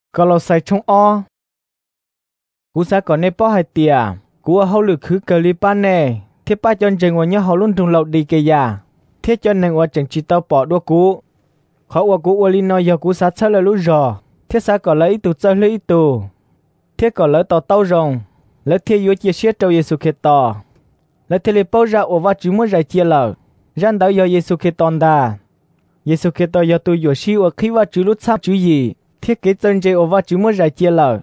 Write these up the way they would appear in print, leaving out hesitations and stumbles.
có lo sai trong o cú sa còn nè bỏ hai tia cú ở hậu lực khứ cờ li pan nè thiết ba chân chừng ở nhớ hậu luôn thùng lậu đi kề ya thiết chân nè ở chừng chỉ tao bỏ đua cú khó ở cú ở li nói giờ cú sa chơi là lú rò thiết sa còn lấy tụ chơi lấy tụ thiết còn lấy tàu tàu rồng lấy thiết yếu chia sẻ trâu Giêsu Kitô lấy thiết li bao ra ở vắt chữ mua giải chia lợ răn đào giờ Giêsu Kitô đa Giêsu Kitô giờ tụ yếu siêu ở khi vắt chữ lút sáp chữ gì thiết kế chân chơi ở vắt chữ mua giải chia lợ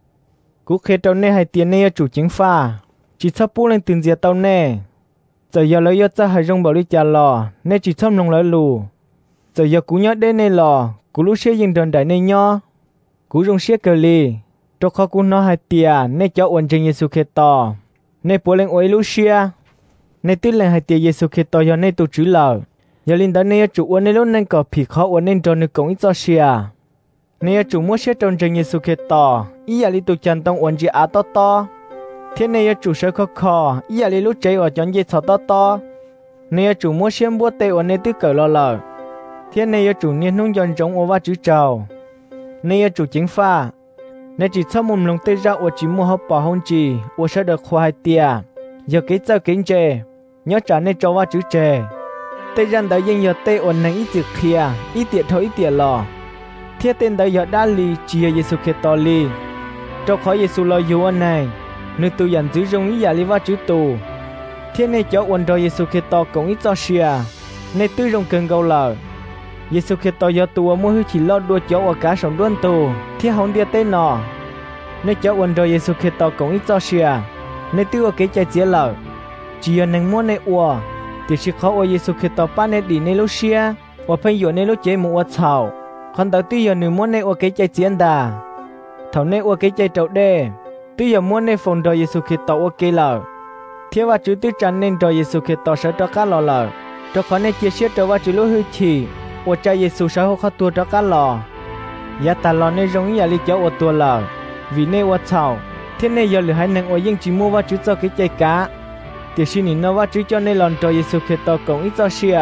cú khé tàu nè hay tiền nè chủ chính pha chỉ thắp bút lên từng diệt tàu nè giờ giờ lấy giờ hai rong bảo đi chả lò nè chỉ thắp nông lấy lù giờ giờ cú nhớ đến nè lò cú lúc xe dừng đòn đại nè nhó cú rong xe cờ li cho khó cú nó hai tiền nè cho ổn trình Giêsu Kitô nè bố lên oi lúc xe nè tin lên hai tiền Giêsu Kitô giờ nè tụ chữ lờ giờ linh đó nè chủ ổn nè lúc nè có phì khó ổn nè cho nè cũng ít cho xe nè chủ mua xe trong trình Giêsu Kitô ý là li tụ chân tông ổn chỉ á to to thế này chủ sở khó khó ý là li lúc chơi ở chọn gì thọ to to nè chủ mua xem búa tê ở nè tư cờ lo lờ thế này chủ niên nông dân trồng ở vắt chữ trầu nè chủ chính pha nè chỉ cho mồm lồng tê ra ở chỉ mua hộp bỏ hông chỉ ở sẽ được khoai tia giờ cái giờ kính chè nhớ trả nè cho vắt chữ chè tê răn tới dân giờ tê ở nè ít chữ kia ít tiệt thôi ít tiệt lò thiết tên tới giờ đã li chia Giêsu Kitô li cho khỏi Giêsu lo yêu anh này nơi tu dàn giữ rong ý giả li vắt chữ tù thiết này cho ổn rồi Giêsu Kitô cũng ít cho xia nơi tư rong cần gầu lờ Giêsu Kitô giờ tu mua hư chỉ lo đua cho ở cả sống đuôn tù thiết hồng địa tên nọ nơi cho ổn rồi Giêsu Kitô cũng ít cho xia nơi tư ở cái trái chia lờ chỉ ở nâng mua nơi ua thì chỉ khó ở Giêsu Kitô ban nơi đi nơi lúc xia ở phải dọn nơi lúc chế mua chảo còn đầu tư giờ nửa mua nơi ở cái trái chiến đà thầu nơi ở cái trái trậu đê tư giờ mua nơi phòng rồi Giêsu Kitô ở cái lờ thiết và chữ tư trần nên rồi Giêsu Kitô sẽ cho cá lò lờ cho khó nên chia sẻ cho và chữ lối hư chỉ ở cha Giêsu sẽ khó tua cho cá lò giá ta lò nên giống như lý cháu ở tua lờ vì nên ở chảo thế nên giờ lửa hai nên ở dân chỉ mua và chữ cho cái trái cá thì xin nhìn nó và chữ cho nên lòn rồi Giêsu Kitô cũng ít cho xia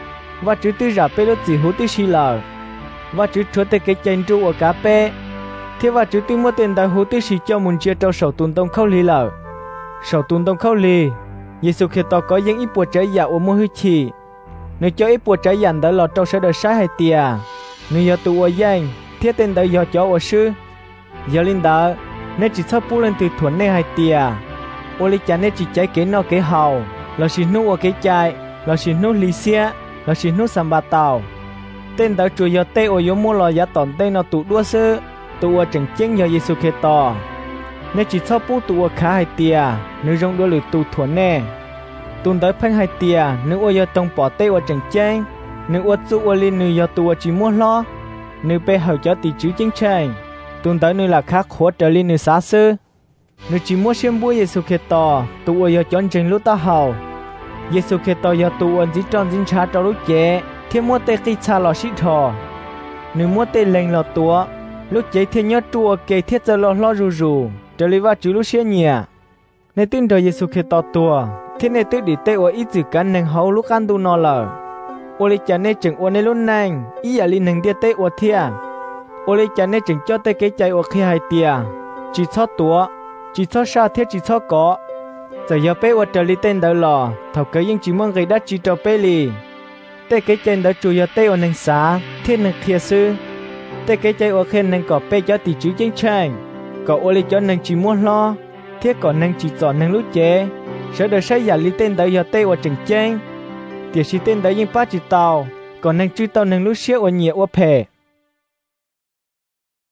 và chữ tư giả bê lúc chỉ hú tư xì lờ và chữ chúa tới cái chân trụ ở cá bê thế và chữ tư mua tiền tại hú tư xì cho muốn chia trâu sầu tuần tông khâu lì lờ sầu tuần tông khâu lì Giêsu Kitô có những ít buộc trái giả ở mua hư chỉ nếu cho ít buộc trái dàn đã lọt trâu sẽ được sai hay tia nếu giờ tụ ở danh thiết tên đã giờ cho ở sư giờ linh đã nếu chỉ sắp bút lên từ thuần này hay tia ô lý chả nên chỉ trái kế nó kế hầu là xin nô ở kế trái là xin nô lì xia là xin nô sắm bà tàu tên đã chủ giờ tê ở giống mua lò giá tòn tên nó tụ đua sư tụ ở chẳng chén giờ Giêsu Kitô nếu chỉ sắp bút tụ ở khá hay tia nếu rong đua lử tụ thuần nè tuần tới phanh hai tia nếu ở giờ tông bỏ tê ở chẳng chén nếu ở tụ ở liên nếu giờ tụ ở chỉ mua lo nếu bé hậu cho tỷ chữ chính tranh tuần tới nếu là khác khó trở liên nếu xa sư nếu chỉ mua xem bùa Giêsu Kitô tụ ở giờ chọn trình lúc ta hậu Giêsu Kitô giờ tụ ở chỉ tròn chính cha cho lúc chế thêm mua tê khi cha lò xí thò nếu mua tê lệnh lò tua lúc chế thêm nhớ trụ ở kề thiết giờ lo rù trở lý va chữ lúc xe nhẹ nếu tin rồi Giêsu Kitô tua thế này tự đi tê ở ít chữ cắn nâng hậu lúc ăn tu nọ lờ ô lý chả nên chừng ô này lúc nâng ý là linh nâng địa tê ở thia ô lý chả nên chừng cho tê cái chạy ở khi hai tia chỉ cho tua chỉ cho sa thiết chỉ cho có giờ giờ bé ở trở lý tên đỡ lò thầu cái những chỉ mong gây đắt chỉ cho bé lì tê cái chân đỡ chủ giờ tê ở nâng xá thiết nâng kia sư tê cái chạy ở khen nâng có bé cho tỷ chữ chiến tranh có ô lý cho nâng chỉ muốn lo thiết còn nâng chỉ chọn nâng lúc chế sẽ được xây giả lý tên đỡ giờ tê ở trần tranh tiệt sĩ tên đỡ những phát chỉ tàu còn nâng chữ tàu nâng lúc xếp ở nhiều ở phe